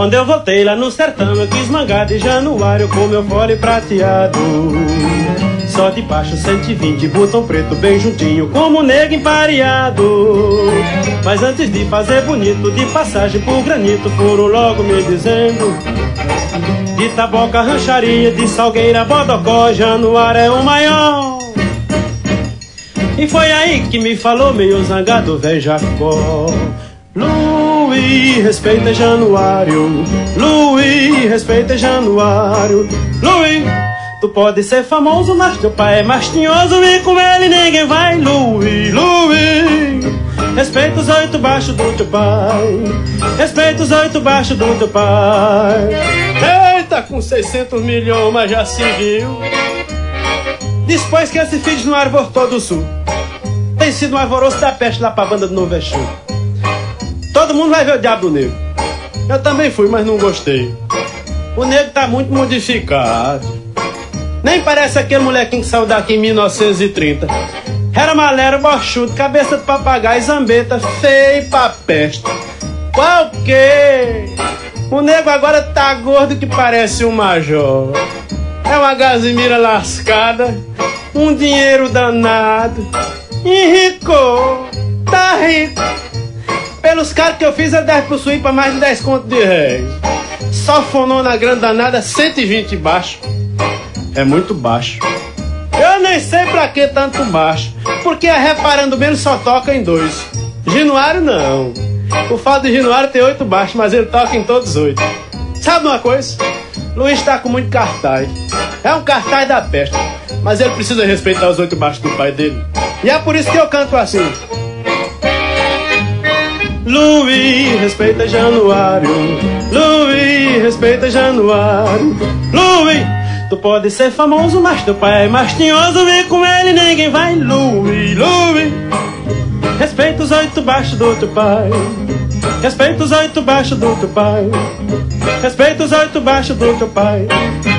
Quando eu voltei lá no sertão, eu quis mangar de Januário com meu fole prateado. Só de baixo 120, botão preto bem juntinho, como negro empareado. Mas antes de fazer bonito, de passagem por granito, foram logo me dizendo: de Taboca, Rancharia, de Salgueira, Bodocó, Januário é o maior. E foi aí que me falou meio zangado, velho Jacó: Luiz, respeita Januário. Luiz, respeita Januário. Luiz, tu pode ser famoso, mas teu pai é mais tinhoso e com ele ninguém vai. Luiz, Luiz, respeita os 8 baixos do teu pai. Respeita os 8 baixos do teu pai. Eita, com 600 milhões, mas já se viu. Depois que esse filho no Arvortou do Sul, tem sido um alvoroço da peste lá pra banda do Novo Exu. Todo mundo vai ver o Diabo Negro. Eu também fui, mas não gostei. O negro tá muito modificado. Nem parece aquele molequinho que saiu daqui em 1930. Era malero, bochudo, cabeça de papagaio, zambeta, feio pra peste. Qual que? O negro agora tá gordo que parece um major. É uma gazimira lascada, um dinheiro danado. Enricou, tá rico. Pelos caras que eu fiz, eu 10 pro suí pra mais de 10 contos de réis. Só fonou na grande danada, 120 baixo. É muito baixo. Eu nem sei pra que tanto baixo, porque a Reparando Menos só toca em 2. Januário não. O fato de Januário tem 8 baixos, mas ele toca em todos 8. Sabe uma coisa? Luiz tá com muito cartaz. É um cartaz da peste, mas ele precisa respeitar os 8 baixos do pai dele. E é por isso que eu canto assim: Luiz, respeita Januário. Luiz, respeita Januário. Luiz, tu pode ser famoso, mas teu pai é mais tinhoso e com ele ninguém vai. Luiz, Luiz, respeita os 8 baixos do teu pai. Respeita os 8 baixos do teu pai. Respeita os 8 baixos do teu pai.